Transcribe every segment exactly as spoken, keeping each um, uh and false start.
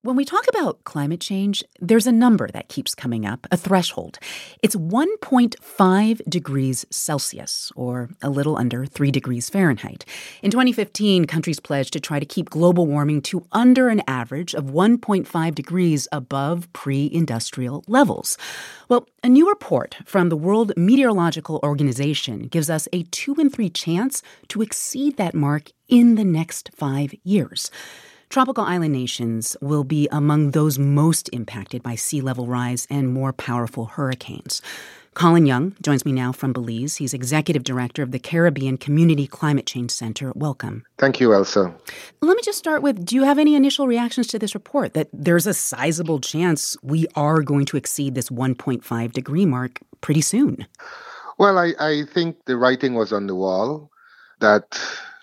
When we talk about climate change, there's a number that keeps coming up, a threshold. It's one point five degrees Celsius, or a little under three degrees Fahrenheit. In twenty fifteen, countries pledged to try to keep global warming to under an average of one point five degrees above pre-industrial levels. Well, a new report from the World Meteorological Organization gives us a two in three chance to exceed that mark in the next five years. Tropical island nations will be among those most impacted by sea level rise and more powerful hurricanes. Colin Young joins me now from Belize. He's executive director of the Caribbean Community Climate Change Center. Welcome. Thank you, Elsa. Let me just start with, do you have any initial reactions to this report that there's a sizable chance we are going to exceed this one point five degree mark pretty soon? Well, I, I think the writing was on the wall that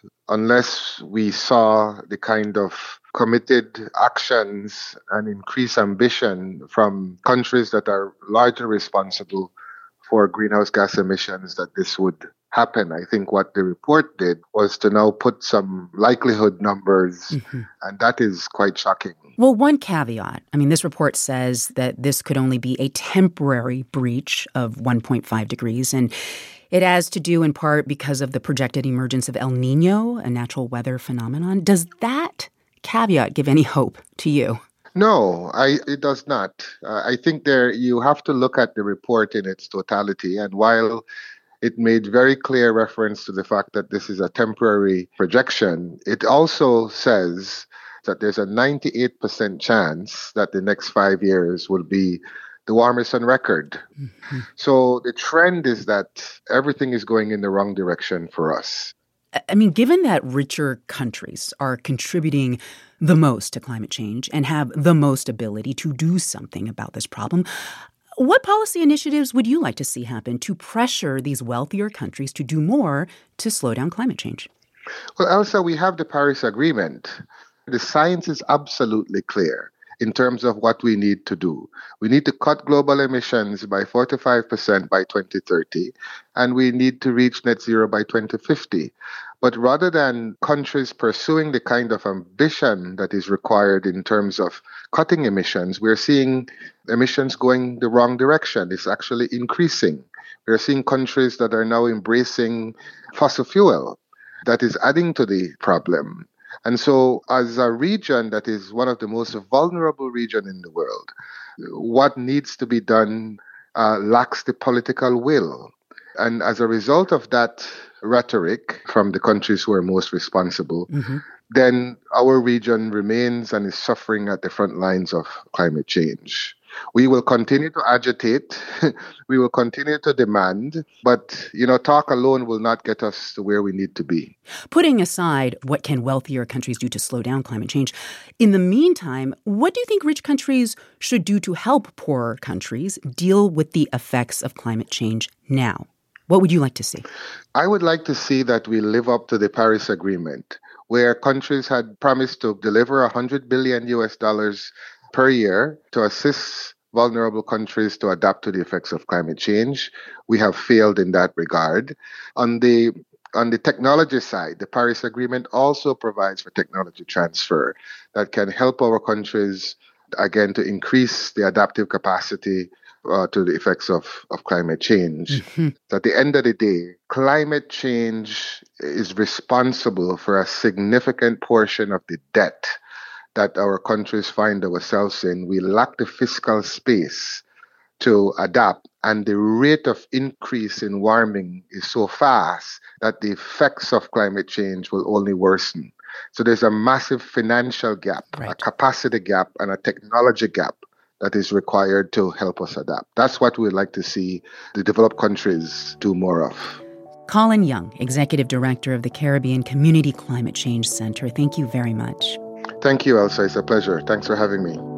unless we saw the kind of committed actions and increased ambition from countries that are largely responsible for greenhouse gas emissions, that this would happen. I think what the report did was to now put some likelihood numbers, mm-hmm. and that is quite shocking. Well, one caveat. I mean, this report says that this could only be a temporary breach of one point five degrees, and it has to do in part because of the projected emergence of El Nino, a natural weather phenomenon. Does that caveat give any hope to you? No, I, it does not. Uh, I think there you have to look at the report in its totality. And while it made very clear reference to the fact that this is a temporary projection, it also says that there's a ninety-eight percent chance that the next five years will be the warmest on record. Mm-hmm. So the trend is that everything is going in the wrong direction for us. I mean, given that richer countries are contributing the most to climate change and have the most ability to do something about this problem, what policy initiatives would you like to see happen to pressure these wealthier countries to do more to slow down climate change? Well, Elsa, we have the Paris Agreement. The science is absolutely clear in terms of what we need to do. We need to cut global emissions by forty-five percent by twenty thirty, and we need to reach net zero by twenty fifty. But rather than countries pursuing the kind of ambition that is required in terms of cutting emissions, we're seeing emissions going the wrong direction. It's actually increasing. We're seeing countries that are now embracing fossil fuel. That is adding to the problem. And so as a region that is one of the most vulnerable regions in the world, what needs to be done uh, lacks the political will. And as a result of that rhetoric from the countries who are most responsible, mm-hmm. then our region remains and is suffering at the front lines of climate change. We will continue to agitate, we will continue to demand, but, you know, talk alone will not get us to where we need to be. Putting aside what can wealthier countries do to slow down climate change, in the meantime, what do you think rich countries should do to help poorer countries deal with the effects of climate change now? What would you like to see? I would like to see that we live up to the Paris Agreement, where countries had promised to deliver one hundred billion U S dollars per year to assist vulnerable countries to adapt to the effects of climate change. We have failed in that regard. On the on the technology side, the Paris Agreement also provides for technology transfer that can help our countries, again, to increase the adaptive capacity uh, to the effects of, of climate change. Mm-hmm. At the end of the day, climate change is responsible for a significant portion of the debt that our countries find ourselves in. We lack the fiscal space to adapt, and the rate of increase in warming is so fast that the effects of climate change will only worsen. So there's a massive financial gap, right. a capacity gap, and a technology gap that is required to help us adapt. That's what we'd like to see the developed countries do more of. Colin Young, Executive Director of the Caribbean Community Climate Change Center. Thank you very much. Thank you, Elsa. It's a pleasure. Thanks for having me.